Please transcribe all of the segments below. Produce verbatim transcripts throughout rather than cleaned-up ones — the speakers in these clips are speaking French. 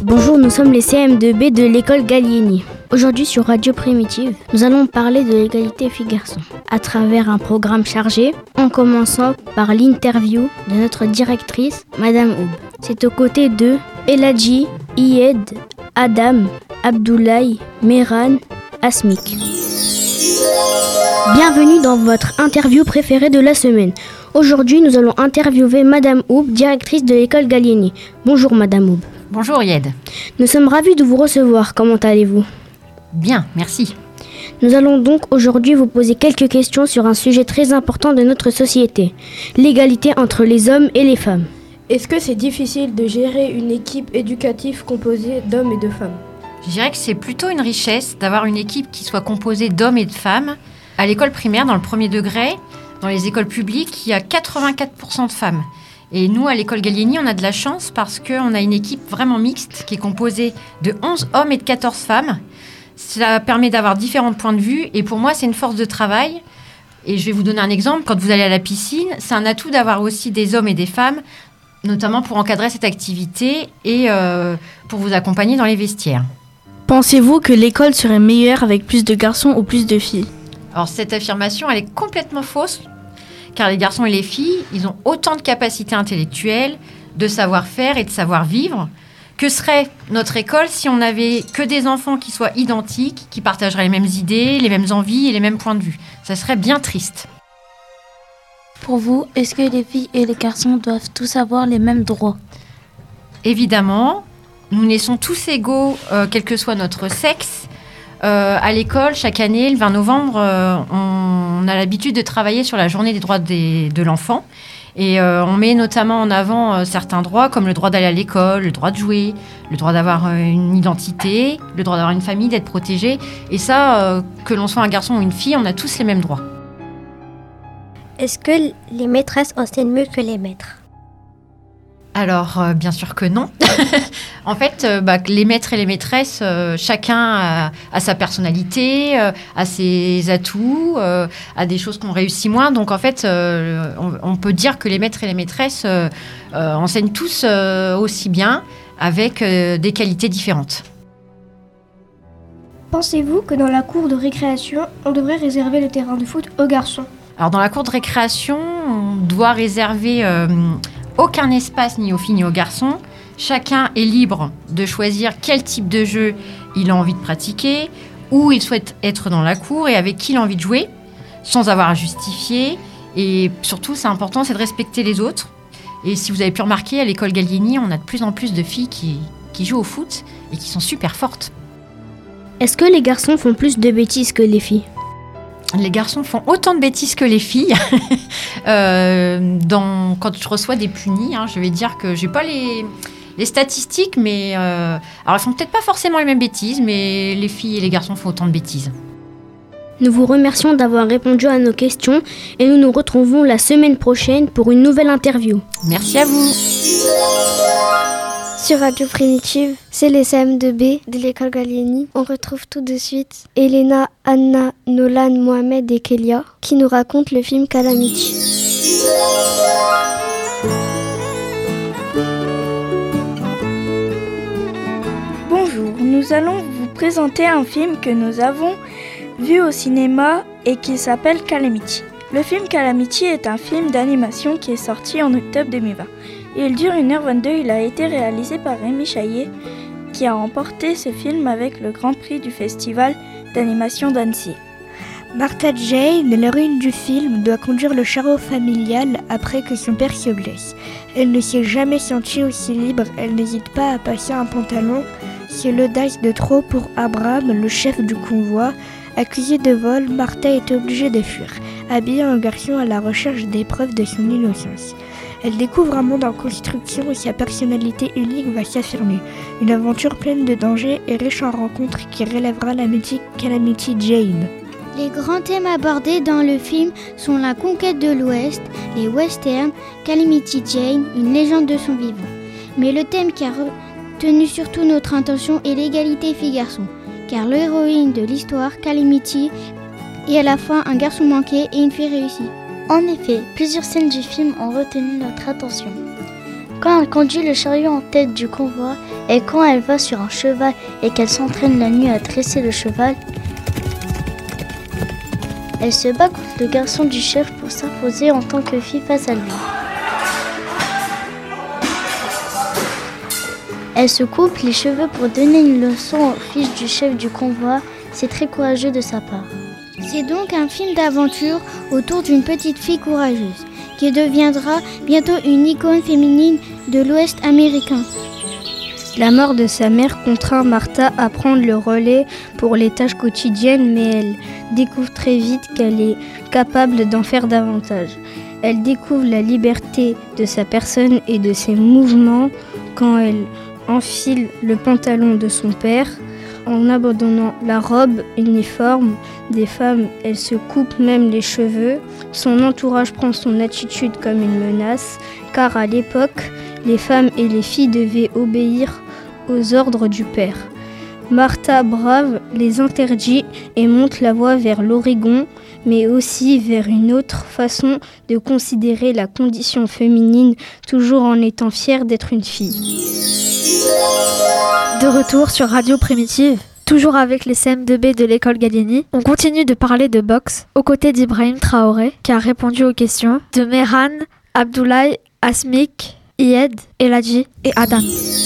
Bonjour, nous sommes les C M deux B de l'école Gallieni. Aujourd'hui sur Radio Primitive, nous allons parler de l'égalité filles-garçons à travers un programme chargé, en commençant par l'interview de notre directrice, Madame Oub. C'est aux côtés de Eladji, Iyed, Adam, Abdoulaye, Mehran, Asmik. Bienvenue dans votre interview préférée de la semaine. Aujourd'hui, nous allons interviewer Madame Oub, directrice de l'école Gallieni. Bonjour Madame Oub. Bonjour Yed. Nous sommes ravis de vous recevoir. Comment allez-vous ? Bien, merci. Nous allons donc aujourd'hui vous poser quelques questions sur un sujet très important de notre société, l'égalité entre les hommes et les femmes. Est-ce que c'est difficile de gérer une équipe éducative composée d'hommes et de femmes ? Je dirais que c'est plutôt une richesse d'avoir une équipe qui soit composée d'hommes et de femmes. À l'école primaire, dans le premier degré, dans les écoles publiques, il y a quatre-vingt-quatre pour cent de femmes. Et nous, à l'école Gallieni, on a de la chance parce qu'on a une équipe vraiment mixte qui est composée de onze hommes et de quatorze femmes. Cela permet d'avoir différents points de vue et pour moi, c'est une force de travail. Et je vais vous donner un exemple. Quand vous allez à la piscine, c'est un atout d'avoir aussi des hommes et des femmes, notamment pour encadrer cette activité et euh, pour vous accompagner dans les vestiaires. Pensez-vous que l'école serait meilleure avec plus de garçons ou plus de filles ? Alors cette affirmation, elle est complètement fausse. Car les garçons et les filles, ils ont autant de capacités intellectuelles, de savoir-faire et de savoir-vivre. Que serait notre école si on n'avait que des enfants qui soient identiques, qui partageraient les mêmes idées, les mêmes envies et les mêmes points de vue ? Ça serait bien triste. Pour vous, est-ce que les filles et les garçons doivent tous avoir les mêmes droits ? Évidemment, nous naissons tous égaux, euh, quel que soit notre sexe. Euh, à l'école, chaque année, le vingt novembre, euh, on a l'habitude de travailler sur la journée des droits des, de l'enfant. Et euh, on met notamment en avant euh, certains droits, comme le droit d'aller à l'école, le droit de jouer, le droit d'avoir euh, une identité, le droit d'avoir une famille, d'être protégé. Et ça, euh, que l'on soit un garçon ou une fille, on a tous les mêmes droits. Est-ce que les maîtresses enseignent mieux que les maîtres ? Alors, euh, bien sûr que non. En fait, euh, bah, les maîtres et les maîtresses, euh, chacun a, a sa personnalité, euh, a ses atouts, euh, a des choses qu'on réussit moins. Donc, en fait, euh, on, on peut dire que les maîtres et les maîtresses euh, euh, enseignent tous euh, aussi bien, avec euh, des qualités différentes. Pensez-vous que dans la cour de récréation, on devrait réserver le terrain de foot aux garçons ? Alors, dans la cour de récréation, on doit réserver... Euh, aucun espace ni aux filles ni aux garçons. Chacun est libre de choisir quel type de jeu il a envie de pratiquer, où il souhaite être dans la cour et avec qui il a envie de jouer, sans avoir à justifier. Et surtout, c'est important, c'est de respecter les autres. Et si vous avez pu remarquer, à l'école Gallieni, on a de plus en plus de filles qui, qui jouent au foot et qui sont super fortes. Est-ce que les garçons font plus de bêtises que les filles ? Les garçons font autant de bêtises que les filles. euh, dans, quand je reçois des punis, hein, je vais dire que je n'ai pas les, les statistiques, mais euh, alors ils font peut-être pas forcément les mêmes bêtises, mais les filles et les garçons font autant de bêtises. Nous vous remercions d'avoir répondu à nos questions et nous nous retrouvons la semaine prochaine pour une nouvelle interview. Merci à vous. Sur Radio Primitive, c'est les C M deux B de l'école Gallieni. On retrouve tout de suite Elena, Anna, Nolan, Mohamed et Kélia qui nous racontent le film Calamity. Bonjour, nous allons vous présenter un film que nous avons vu au cinéma et qui s'appelle Calamity. Le film Calamity est un film d'animation qui est sorti en octobre deux mille vingt. Il dure une heure vingt-deux, il a été réalisé par Rémi Chaillet qui a remporté ce film avec le Grand Prix du Festival d'animation d'Annecy. Martha Jane, l'héroïne du film, doit conduire le chariot familial après que son père se blesse. Elle ne s'est jamais sentie aussi libre, elle n'hésite pas à passer un pantalon. C'est l'audace de trop pour Abraham, le chef du convoi. Accusé de vol, Martha est obligée de fuir, habillée en garçon à la recherche des preuves de son innocence. Elle découvre un monde en construction où sa personnalité unique va s'affirmer. Une aventure pleine de dangers et riche en rencontres qui relèvera la mythique Calamity Jane. Les grands thèmes abordés dans le film sont la conquête de l'Ouest, les westerns, Calamity Jane, une légende de son vivant. Mais le thème qui a retenu surtout notre attention est l'égalité filles-garçons, car l'héroïne de l'histoire, Calamity, est à la fois un garçon manqué et une fille réussie. En effet, plusieurs scènes du film ont retenu notre attention. Quand elle conduit le chariot en tête du convoi et quand elle va sur un cheval et qu'elle s'entraîne la nuit à dresser le cheval, elle se bat contre le garçon du chef pour s'imposer en tant que fille face à lui. Elle se coupe les cheveux pour donner une leçon au fils du chef du convoi. C'est très courageux de sa part. C'est donc un film d'aventure autour d'une petite fille courageuse qui deviendra bientôt une icône féminine de l'Ouest américain. La mort de sa mère contraint Martha à prendre le relais pour les tâches quotidiennes, mais elle découvre très vite qu'elle est capable d'en faire davantage. Elle découvre la liberté de sa personne et de ses mouvements quand elle enfile le pantalon de son père. En abandonnant la robe uniforme des femmes, elle se coupe même les cheveux. Son entourage prend son attitude comme une menace, car à l'époque, les femmes et les filles devaient obéir aux ordres du père. Martha brave les interdits et monte la voie vers l'Oregon, mais aussi vers une autre façon de considérer la condition féminine, toujours en étant fière d'être une fille. De retour sur Radio Primitive, toujours avec les C M deux B de l'école Gallieni, on continue de parler de boxe aux côtés d'Ibrahim Traoré qui a répondu aux questions de Mehran, Abdoulaye, Asmik, Ied, Eladji et Adam.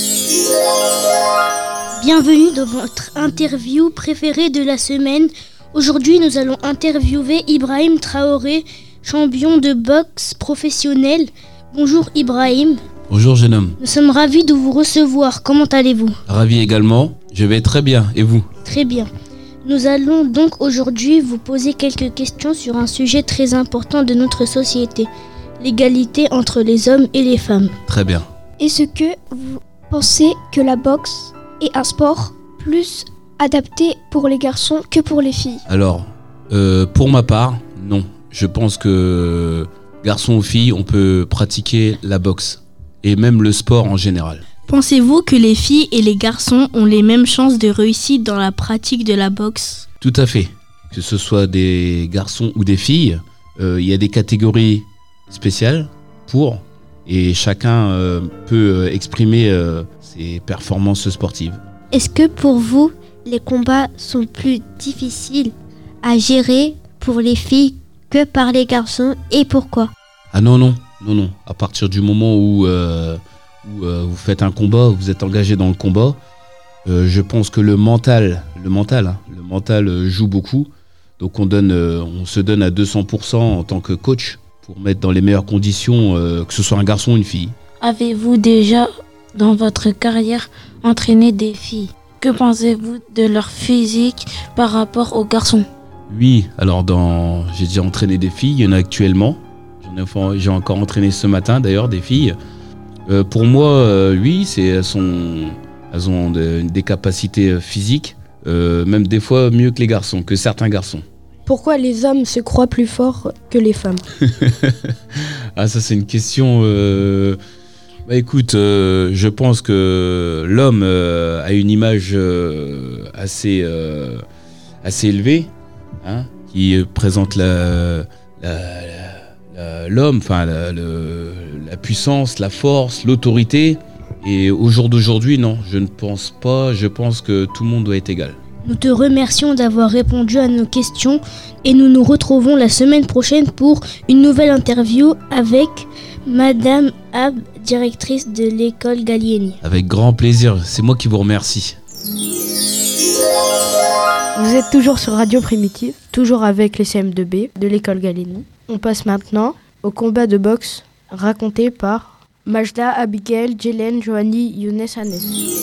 Bienvenue dans votre interview préférée de la semaine. Aujourd'hui, nous allons interviewer Ibrahim Traoré, champion de boxe professionnel. Bonjour Ibrahim. Bonjour jeune homme. Nous sommes ravis de vous recevoir. Comment allez-vous ? Ravi également. Je vais très bien. Et vous ? Très bien. Nous allons donc aujourd'hui vous poser quelques questions sur un sujet très important de notre société. L'égalité entre les hommes et les femmes. Très bien. Est-ce que vous pensez que la boxe est un sport plus adapté pour les garçons que pour les filles ? Alors, euh, pour ma part, non. Je pense que garçons ou filles, on peut pratiquer la boxe. Et même le sport en général. Pensez-vous que les filles et les garçons ont les mêmes chances de réussite dans la pratique de la boxe ? Tout à fait. Que ce soit des garçons ou des filles, euh, il y a des catégories spéciales pour, et chacun euh, peut exprimer euh, ses performances sportives. Est-ce que pour vous, les combats sont plus difficiles à gérer pour les filles que par les garçons et pourquoi ? Ah non, non. Non, non. À partir du moment où, euh, où euh, vous faites un combat, vous êtes engagé dans le combat, euh, je pense que le mental, le mental, hein, le mental euh, joue beaucoup. Donc on, donne, euh, on se donne à deux cents pour cent en tant que coach pour mettre dans les meilleures conditions, euh, que ce soit un garçon ou une fille. Avez-vous déjà, dans votre carrière, entraîné des filles ? Que pensez-vous de leur physique par rapport aux garçons ? Oui, alors dans, j'ai déjà entraîné des filles, il y en a actuellement. J'ai encore entraîné ce matin d'ailleurs des filles. Euh, pour moi, euh, oui, c'est, elles, sont, elles ont de, des capacités physiques, euh, même des fois mieux que les garçons, que certains garçons. Pourquoi les hommes se croient plus forts que les femmes ? Ah, ça c'est une question. Euh... Bah écoute, euh, je pense que l'homme euh, a une image euh, assez, euh, assez élevée, hein, qui présente la, la, la l'homme, enfin la, le, la puissance, la force, l'autorité. Et au jour d'aujourd'hui, non, je ne pense pas. Je pense que tout le monde doit être égal. Nous te remercions d'avoir répondu à nos questions et nous nous retrouvons la semaine prochaine pour une nouvelle interview avec Madame Ab, directrice de l'école Gallieni. Avec grand plaisir, c'est moi qui vous remercie. Vous êtes toujours sur Radio Primitive, toujours avec les C M deux B de l'école Gallieni. On passe maintenant au combat de boxe raconté par Majda, Abigail, Jelen, Joanie, Younes, Hannes.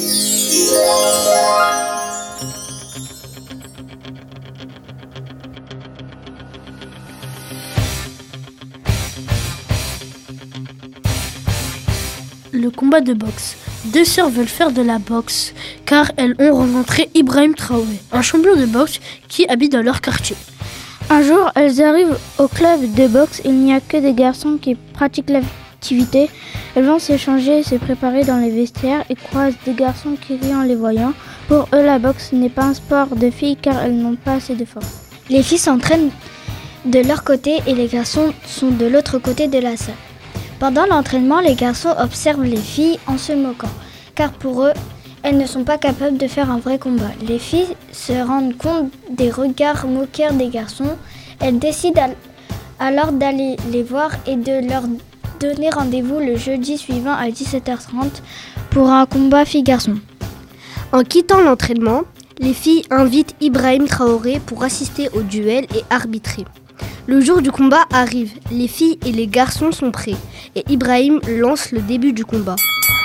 Le combat de boxe. Deux sœurs veulent faire de la boxe car elles ont rencontré Ibrahim Traoré, un champion de boxe qui habite dans leur quartier. Un jour, elles arrivent au club de boxe. Il n'y a que des garçons qui pratiquent l'activité. Elles vont s'échanger et se préparer dans les vestiaires et croisent des garçons qui rient en les voyant. Pour eux, la boxe n'est pas un sport de filles car elles n'ont pas assez de force. Les filles s'entraînent de leur côté et les garçons sont de l'autre côté de la salle. Pendant l'entraînement, les garçons observent les filles en se moquant, car pour eux, elles ne sont pas capables de faire un vrai combat. Les filles se rendent compte des regards moqueurs des garçons. Elles décident alors d'aller les voir et de leur donner rendez-vous le jeudi suivant à dix-sept heures trente pour un combat filles-garçons. En quittant l'entraînement, les filles invitent Ibrahim Traoré pour assister au duel et arbitrer. Le jour du combat arrive, les filles et les garçons sont prêts et Ibrahim lance le début du combat.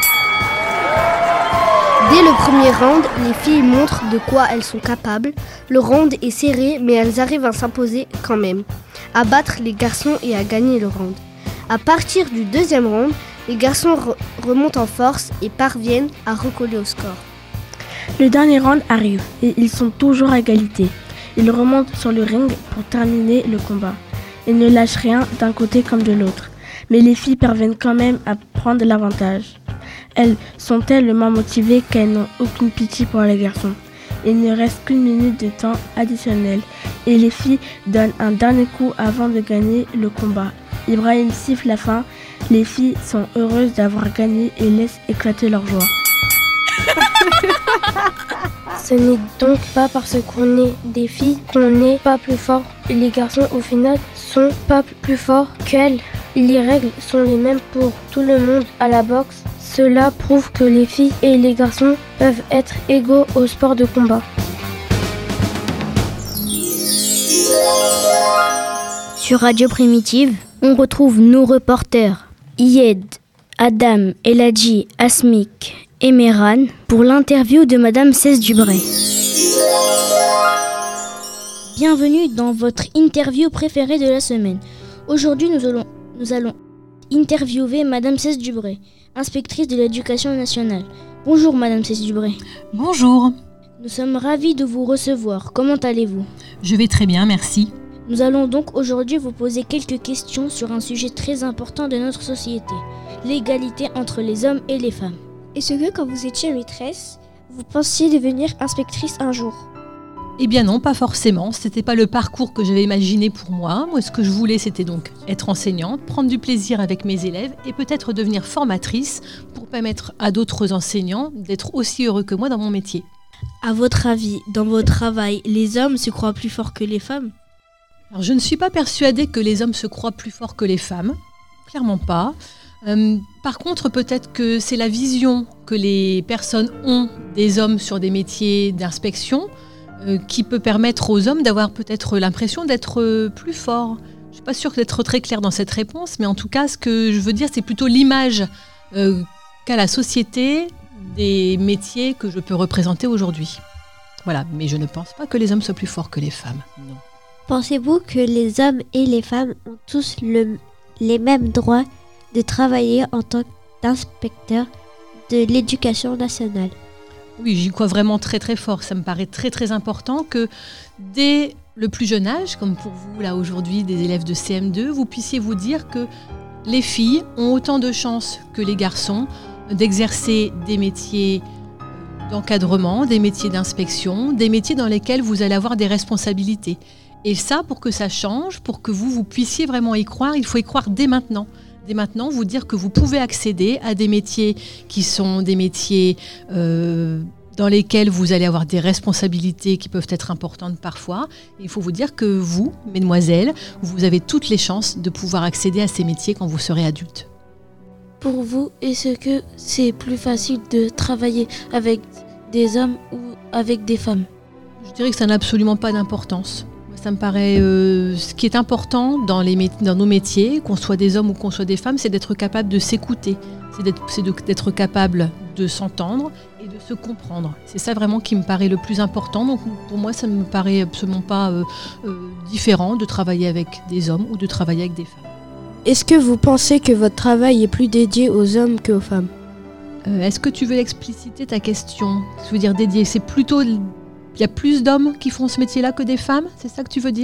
Dès le premier round, les filles montrent de quoi elles sont capables. Le round est serré, mais elles arrivent à s'imposer quand même, à battre les garçons et à gagner le round. À partir du deuxième round, les garçons re- remontent en force et parviennent à recoller au score. Le dernier round arrive et ils sont toujours à égalité. Ils remontent sur le ring pour terminer le combat. Ils ne lâchent rien d'un côté comme de l'autre, mais les filles parviennent quand même à prendre l'avantage. Elles sont tellement motivées qu'elles n'ont aucune pitié pour les garçons. Il ne reste qu'une minute de temps additionnel et les filles donnent un dernier coup avant de gagner le combat. Ibrahim siffle la fin, les filles sont heureuses d'avoir gagné et laissent éclater leur joie. Ce n'est donc pas parce qu'on est des filles qu'on n'est pas plus fort. Les garçons au final sont pas plus forts qu'elles. Les règles sont les mêmes pour tout le monde à la boxe. Cela prouve que les filles et les garçons peuvent être égaux au sport de combat. Sur Radio Primitive, on retrouve nos reporters Yed, Adam, Eladji, Asmik et Meran pour l'interview de Madame Cesse Dubray. Bienvenue dans votre interview préférée de la semaine. Aujourd'hui, nous allons, nous allons interviewer Madame Cesse Dubray, inspectrice de l'éducation nationale. Bonjour Madame Cesse Dubray. Bonjour. Nous sommes ravis de vous recevoir. Comment allez-vous ? Je vais très bien, merci. Nous allons donc aujourd'hui vous poser quelques questions sur un sujet très important de notre société, l'égalité entre les hommes et les femmes. Est-ce que quand vous étiez maîtresse, vous pensiez devenir inspectrice un jour ? Eh bien non, pas forcément. C'était pas le parcours que j'avais imaginé pour moi. Moi, ce que je voulais, c'était donc être enseignante, prendre du plaisir avec mes élèves et peut-être devenir formatrice pour permettre à d'autres enseignants d'être aussi heureux que moi dans mon métier. À votre avis, dans votre travail, les hommes se croient plus forts que les femmes ? Alors, je ne suis pas persuadée que les hommes se croient plus forts que les femmes. Clairement pas. Euh, par contre, peut-être que c'est la vision que les personnes ont des hommes sur des métiers d'inspection euh, qui peut permettre aux hommes d'avoir peut-être l'impression d'être euh, plus forts. Je ne suis pas sûre d'être très claire dans cette réponse, mais en tout cas, ce que je veux dire, c'est plutôt l'image euh, qu'a la société des métiers que je peux représenter aujourd'hui. Voilà, mais je ne pense pas que les hommes soient plus forts que les femmes, non. Pensez-vous que les hommes et les femmes ont tous le, les mêmes droits de travailler en tant qu'inspecteurs de l'éducation nationale ? Oui, j'y crois vraiment très très fort. Ça me paraît très très important que dès le plus jeune âge, comme pour vous là aujourd'hui des élèves de C M deux, vous puissiez vous dire que les filles ont autant de chances que les garçons d'exercer des métiers d'encadrement, des métiers d'inspection, des métiers dans lesquels vous allez avoir des responsabilités. Et ça, pour que ça change, pour que vous, vous puissiez vraiment y croire, il faut y croire dès maintenant. Dès maintenant, vous dire que vous pouvez accéder à des métiers qui sont des métiers euh, dans lesquels vous allez avoir des responsabilités qui peuvent être importantes parfois. Et il faut vous dire que vous, mesdemoiselles, vous avez toutes les chances de pouvoir accéder à ces métiers quand vous serez adulte. Pour vous, est-ce que c'est plus facile de travailler avec des hommes ou avec des femmes ? Je dirais que ça n'a absolument pas d'importance. Ça me paraît, euh, ce qui est important dans, les mé- dans nos métiers, qu'on soit des hommes ou qu'on soit des femmes, c'est d'être capable de s'écouter, c'est d'être, c'est de, d'être capable de s'entendre et de se comprendre. C'est ça vraiment qui me paraît le plus important. Donc pour moi, ça ne me paraît absolument pas euh, euh, différent de travailler avec des hommes ou de travailler avec des femmes. Est-ce que vous pensez que votre travail est plus dédié aux hommes qu'aux femmes ? euh, Est-ce que tu veux expliciter ta question ? Je veux dire dédié, c'est plutôt... Il y a plus d'hommes qui font ce métier-là que des femmes, c'est ça que tu veux dire ?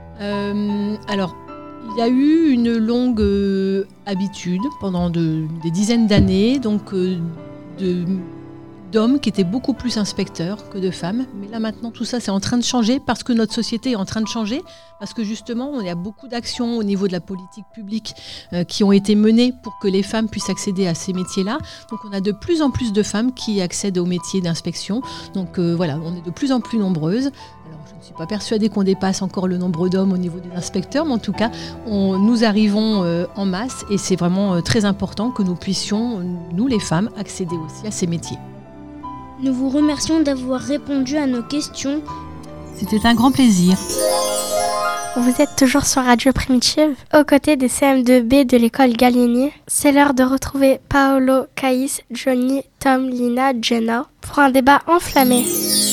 euh, Alors, il y a eu une longue euh, habitude pendant de, des dizaines d'années, donc euh, de, d'hommes qui étaient beaucoup plus inspecteurs que de femmes. Mais là maintenant, tout ça, c'est en train de changer parce que notre société est en train de changer, parce que justement, il y a beaucoup d'actions au niveau de la politique publique euh, qui ont été menées pour que les femmes puissent accéder à ces métiers-là. Donc on a de plus en plus de femmes qui accèdent au métier d'inspection. Donc euh, voilà, on est de plus en plus nombreuses. Alors je ne suis pas persuadée qu'on dépasse encore le nombre d'hommes au niveau des inspecteurs, mais en tout cas, on, nous arrivons euh, en masse et c'est vraiment euh, très important que nous puissions, nous les femmes, accéder aussi à ces métiers. Nous vous remercions d'avoir répondu à nos questions. C'était un grand plaisir. Vous êtes toujours sur Radio Primitive, aux côtés des C M deux B de l'école Gallieni. C'est l'heure de retrouver Paolo, Caïs, Johnny, Tom, Lina, Jenna pour un débat enflammé.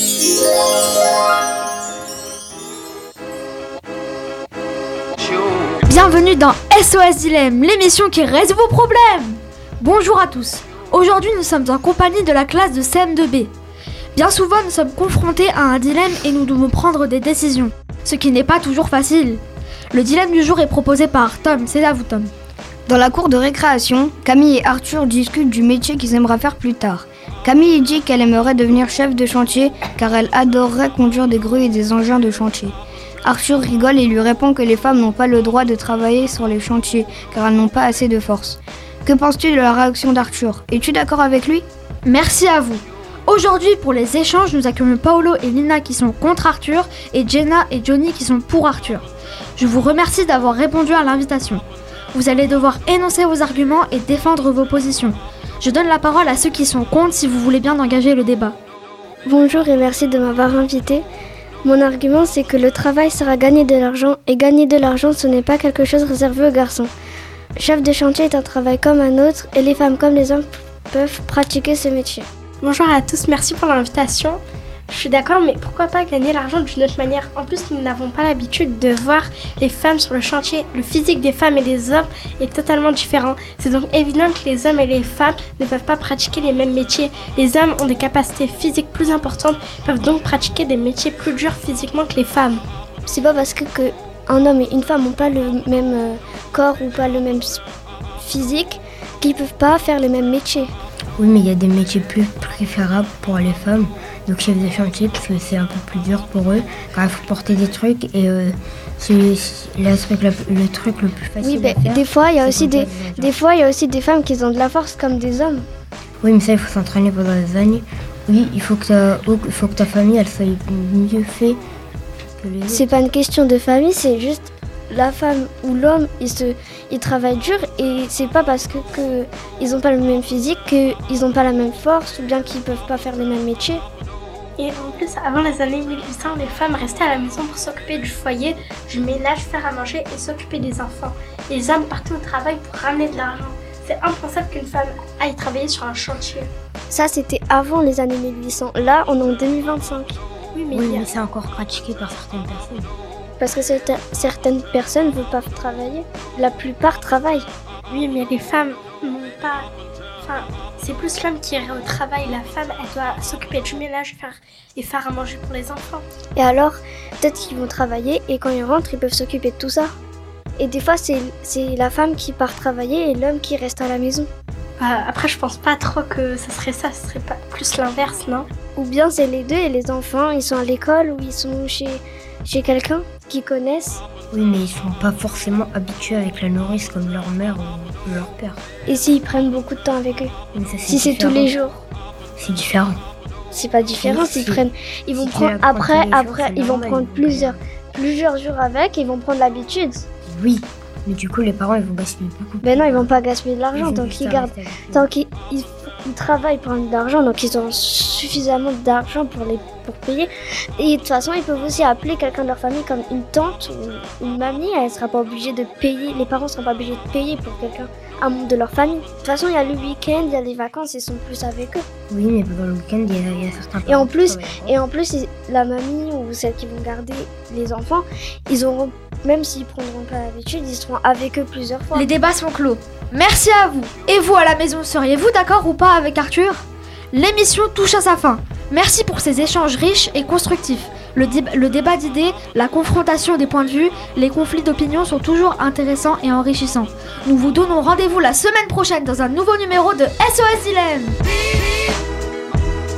Bienvenue dans S O S Dilemme, l'émission qui résout vos problèmes. Bonjour à tous. Aujourd'hui, nous sommes en compagnie de la classe de C M deux B. Bien souvent, nous sommes confrontés à un dilemme et nous devons prendre des décisions, ce qui n'est pas toujours facile. Le dilemme du jour est proposé par Tom. C'est à vous, Tom. Dans la cour de récréation, Camille et Arthur discutent du métier qu'ils aimeraient faire plus tard. Camille dit qu'elle aimerait devenir chef de chantier car elle adorerait conduire des grues et des engins de chantier. Arthur rigole et lui répond que les femmes n'ont pas le droit de travailler sur les chantiers car elles n'ont pas assez de force. Que penses-tu de la réaction d'Arthur? Es-tu d'accord avec lui? Merci à vous. Aujourd'hui, pour les échanges, nous accueillons Paolo et Lina qui sont contre Arthur et Jenna et Johnny qui sont pour Arthur. Je vous remercie d'avoir répondu à l'invitation. Vous allez devoir énoncer vos arguments et défendre vos positions. Je donne la parole à ceux qui sont contre si vous voulez bien engager le débat. Bonjour et merci de m'avoir invité. Mon argument, c'est que le travail sert à gagner de l'argent et gagner de l'argent, ce n'est pas quelque chose réservé aux garçons. Chef de chantier est un travail comme un autre et les femmes comme les hommes peuvent pratiquer ce métier. Bonjour à tous, merci pour l'invitation. Je suis d'accord, mais pourquoi pas gagner l'argent d'une autre manière? En plus, nous n'avons pas l'habitude de voir les femmes sur le chantier. Le physique des femmes et des hommes est totalement différent. C'est donc évident que les hommes et les femmes ne peuvent pas pratiquer les mêmes métiers. Les hommes ont des capacités physiques plus importantes, peuvent donc pratiquer des métiers plus durs physiquement que les femmes. C'est pas parce que, que un homme et une femme n'ont pas le même euh, corps ou pas le même physique qu'ils peuvent pas faire les mêmes métiers. Oui, mais il y a des métiers plus préférables pour les femmes, donc chef de chantier, parce que c'est un peu plus dur pour eux, car il faut porter des trucs et euh, c'est l'aspect, le, le truc le plus facile. Oui, bah, à faire, des fois, il y a aussi des, des fois, il y a aussi des femmes qui ont de la force comme des hommes. Oui, mais ça, il faut s'entraîner pendant des années. Oui, il faut que ta, il faut que ta famille, elle soit mieux faite que les autres. C'est pas une question de famille, c'est juste la femme ou l'homme, ils se, ils travaillent dur et c'est pas parce que, que ils ont pas le même physique qu'ils ont pas la même force ou bien qu'ils peuvent pas faire les mêmes métiers. Et en plus, avant les années mille huit cents, les femmes restaient à la maison pour s'occuper du foyer, du ménage, faire à manger et s'occuper des enfants. Et les hommes partaient au travail pour ramener de l'argent. C'est impensable qu'une femme aille travailler sur un chantier. Ça, c'était avant les années mille huit cents. Là, on est en deux mille vingt-cinq. Oui, mais, oui, mais c'est encore pratiqué par certaines personnes. Parce que certaines personnes ne veulent pas travailler. La plupart travaillent. Oui, mais les femmes n'ont pas... Enfin, c'est plus l'homme qui irait au travail. La femme, elle doit s'occuper du ménage faire... et faire à manger pour les enfants. Et alors, peut-être qu'ils vont travailler et quand ils rentrent, ils peuvent s'occuper de tout ça. Et des fois, c'est la femme qui part travailler et l'homme qui reste à la maison. Euh, après, je pense pas trop que ce serait ça. Ce serait pas plus l'inverse, non? Ou bien c'est les deux et les enfants, ils sont à l'école ou ils sont chez, chez quelqu'un qu'ils connaissent. Oui, mais ils sont pas forcément habitués avec la nourrice comme leur mère ou leur père. Et s'ils prennent beaucoup de temps avec eux? Ça, si c'est tous les jours? C'est différent. C'est pas différent, s'ils prennent... Ils vont si prendre... Après, jours, après ils vont prendre plusieurs, plusieurs jours avec et ils vont prendre l'habitude. Oui, mais du coup, les parents, ils vont gaspiller beaucoup. Ben non, ils vont pas gaspiller de l'argent tant qu'ils gardent... Tant qu'ils ils, ils travaillent pour de l'argent, donc ils ont suffisamment d'argent pour les pour payer. Et de toute façon, ils peuvent aussi appeler quelqu'un de leur famille comme une tante ou une mamie. Elle sera pas obligée de payer. Les parents seront pas obligés de payer pour quelqu'un, un membre de leur famille. De toute façon, il y a le week-end, il y a les vacances, ils sont plus avec eux. Oui, mais pendant le week-end, il y, y a certains parents. Et en plus, et en plus, la mamie ou celles qui vont garder les enfants, ils auront, même s'ils prendront pas l'habitude, ils seront avec eux plusieurs fois. Les débats sont clos. Merci à vous. Et vous à la maison, seriez-vous d'accord ou pas avec Arthur? L'émission touche à sa fin. Merci pour ces échanges riches et constructifs. Le, le débat d'idées, la confrontation des points de vue, les conflits d'opinion sont toujours intéressants et enrichissants. Nous vous donnons rendez-vous la semaine prochaine dans un nouveau numéro de S O S Dilemme.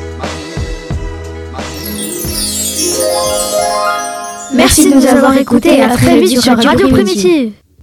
Merci de nous avoir écoutés et à très vite sur Radio Primitive.